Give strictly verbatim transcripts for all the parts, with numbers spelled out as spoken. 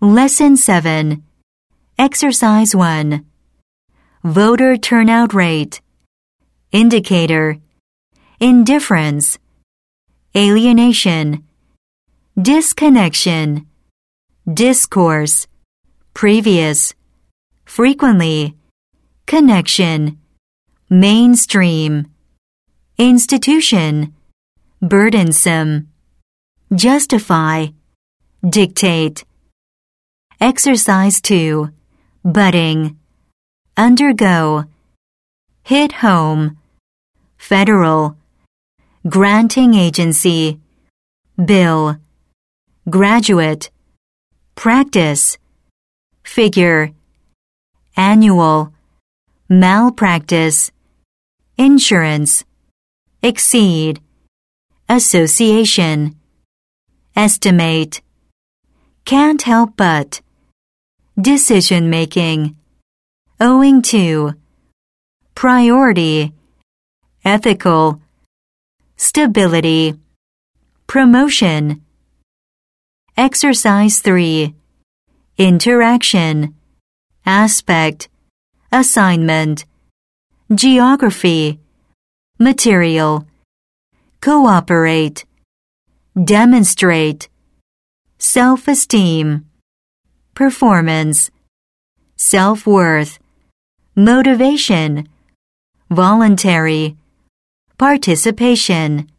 Lesson seven. Exercise one. Voter turnout rate. Indicator. Indifference. Alienation. Disconnection. Discourse. Previous. Frequently. Connection. Mainstream. Institution. Burdensome. Justify. Dictate. Exercise two. Budding. Undergo. Hit home. Federal. Granting agency. Bill. Graduate. Practice. Figure. Annual. Malpractice. Insurance. Exceed. Association. Estimate. Can't help but. Decision making. Owing to. Priority. Ethical. Stability. Promotion. Exercise three. Interaction. Aspect. Assignment. Geography. Material. Cooperate. Demonstrate. Self-esteem. Performance. Self-worth. Motivation. Voluntary. Participation.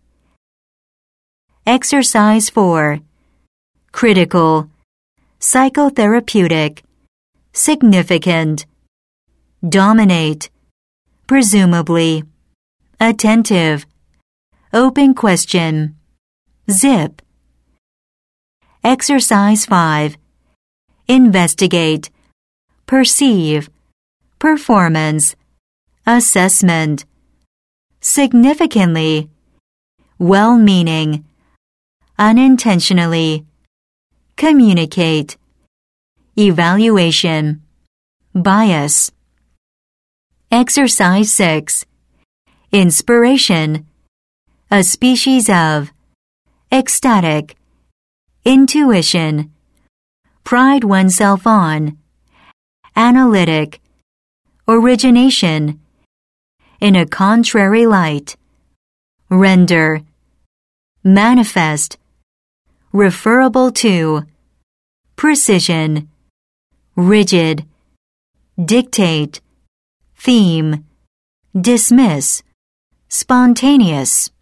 Exercise four. Critical. Psychotherapeutic. Significant. Dominate. Presumably. Attentive. Open question. Zip. Exercise five. Investigate. Perceive. Performance. Assessment. Significantly. Well-meaning. Unintentionally. Communicate. Evaluation. Bias. Exercise six. Inspiration. A species of. Ecstatic. Intuition. Pride oneself on. Analytic. Origination. In a contrary light. Render. Manifest. Referable to. Precision. Rigid. Dictate. Theme. Dismiss. Spontaneous.